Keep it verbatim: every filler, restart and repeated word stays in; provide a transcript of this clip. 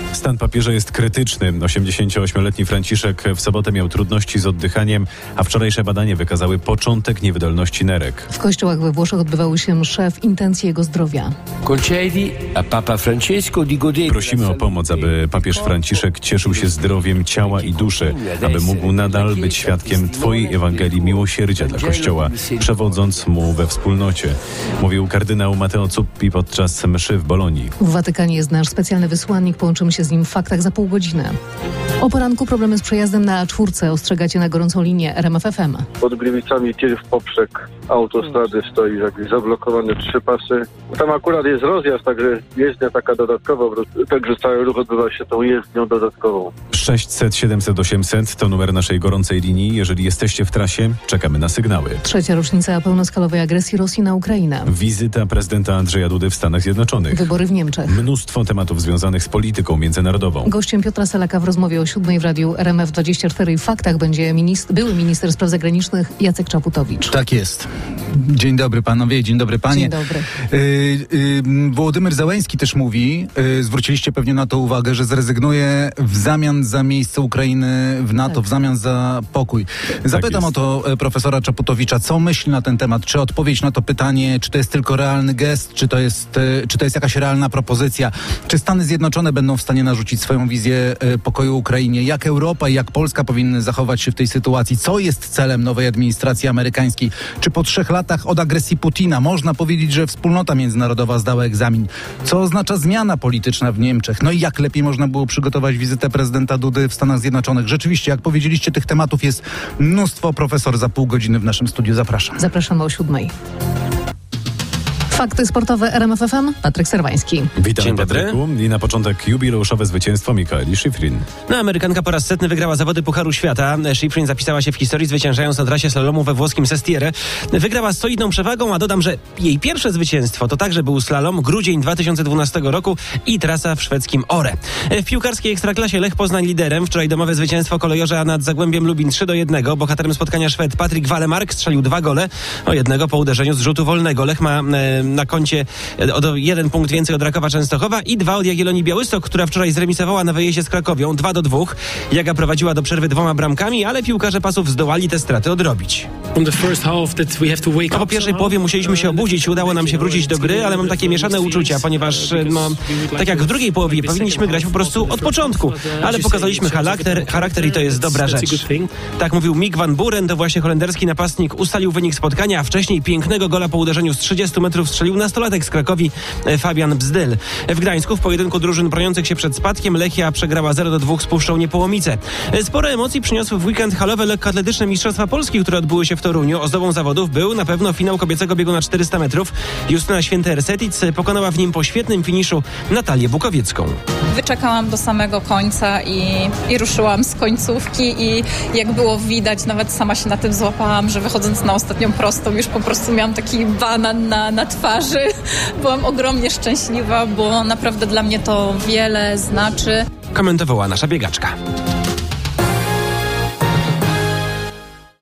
Stan papieża jest krytyczny. osiemdziesięcioośmioletni Franciszek w sobotę miał trudności z oddychaniem, a wczorajsze badania wykazały początek niewydolności nerek. W kościołach we Włoszech odbywały się msze w intencji jego zdrowia. Prosimy o pomoc, aby papież Franciszek cieszył się zdrowiem ciała i duszy, aby mógł nadal być świadkiem Twojej Ewangelii miłosierdzia dla Kościoła, przewodząc mu we wspólnocie, mówił kardynał Matteo Zuppi podczas mszy w Bolonii. W Watykanie jest nasz specjalny wysłannik. Połączymy się z nim w faktach za pół godziny. O poranku problemy z przejazdem na A cztery. Ostrzegacie na gorącą linię R M F F M. Pod Gliwicami tir w poprzek autostrady stoi jakieś zablokowane trzy pasy. Tam akurat jest rozjazd, także jezdnia taka dodatkowa, także cały ruch odbywa się tą jezdnią dodatkową. sześćset siedemset osiemset to numer naszej gorącej linii. Jeżeli jesteście w trasie, czekamy na sygnały. Trzecia rocznica pełnoskalowej agresji Rosji na Ukrainę. Wizyta prezydenta Andrzeja Dudy w Stanach Zjednoczonych. Wybory w Niemczech. Mnóstwo tematów związanych z polityką międzynarodową. Gościem Piotra Selaka w rozmowie o siódmej w radiu R M F dwadzieścia cztery i Faktach będzie ministr, były minister spraw zagranicznych Jacek Czaputowicz. Tak jest. Dzień dobry panowie, dzień dobry panie. Dzień dobry. Yy, yy, Wołodymyr Zełenski też mówi, yy, zwróciliście pewnie na to uwagę, że zrezygnuje w zamian za miejsce Ukrainy w NATO, tak. w zamian za pokój. Zapytam tak o to profesora Czaputowicza, co myśli na ten temat, czy odpowiedź na to pytanie, czy to jest tylko realny gest, czy to jest, yy, czy to jest jakaś realna propozycja, czy Stany Zjednoczone będą w stanie narzucić swoją wizję yy, pokoju Ukrainie, jak Europa i jak Polska powinny zachować się w tej sytuacji, co jest celem nowej administracji amerykańskiej, czy po trzech latach od agresji Putina można powiedzieć, że wspólnota międzynarodowa zdała egzamin, co oznacza zmiana polityczna w Niemczech, no i jak lepiej można było przygotować wizytę prezydenta Dudy w Stanach Zjednoczonych. Rzeczywiście, jak powiedzieliście, tych tematów jest mnóstwo. Profesor za pół godziny w naszym studiu. Zapraszam. Zapraszamy o siódmej. Fakty sportowe R M F F M. Patryk Serwański. Witam, Dzień Patryku. I na początek jubileuszowe zwycięstwo Mikaeli Schifrin. No, Amerykanka po raz setny wygrała zawody Pucharu Świata. Schifrin zapisała się w historii, zwyciężając na trasie slalomu we włoskim Sestiere. Wygrała z solidną przewagą, a dodam, że jej pierwsze zwycięstwo to także był slalom, grudzień dwa tysiące dwunastego roku i trasa w szwedzkim Ore. W piłkarskiej Ekstraklasie Lech Poznań liderem. Wczoraj domowe zwycięstwo kolejorza nad Zagłębiem Lubin trzy do jednego. Bohaterem spotkania Szwed Patryk Walemark strzelił dwa gole, o jednego po uderzeniu z rzutu wolnego. Lech ma e, na koncie o jeden punkt więcej od Rakowa Częstochowa i dwa od Jagiellonii Białystok, która wczoraj zremisowała na wyjeździe z Krakowią dwa do dwóch. Jaga prowadziła do przerwy dwoma bramkami, ale piłkarze Pasów zdołali te straty odrobić. No, po pierwszej połowie musieliśmy się obudzić, udało nam się wrócić do gry, ale mam takie mieszane uczucia, ponieważ no, tak jak w drugiej połowie powinniśmy grać po prostu od początku, ale pokazaliśmy charakter, charakter i to jest dobra rzecz. Tak mówił Mick van Buren, to właśnie holenderski napastnik ustalił wynik spotkania, a wcześniej pięknego gola po uderzeniu z trzydziestu metrów strzelił nastolatek z Krakowi Fabian Bzdyl. W Gdańsku w pojedynku drużyn broniących się przed spadkiem Lechia przegrała zero do dwóch z Puszczą Niepołomice. Sporo emocji przyniosły w weekend halowe lekkoatletyczne Mistrzostwa Polski, które odbyły się w Toruniu. Ozdobą zawodów był na pewno finał kobiecego biegu na czterysta metrów. Justyna Święty-Ersetic pokonała w nim po świetnym finiszu Natalię Bukowiecką. Wyczekałam do samego końca i, i ruszyłam z końcówki i jak było widać, nawet sama się na tym złapałam, że wychodząc na ostatnią prostą już po prostu miałam taki banan na, na twarzy. Byłam ogromnie szczęśliwa, bo naprawdę dla mnie to wiele znaczy. Komentowała nasza biegaczka.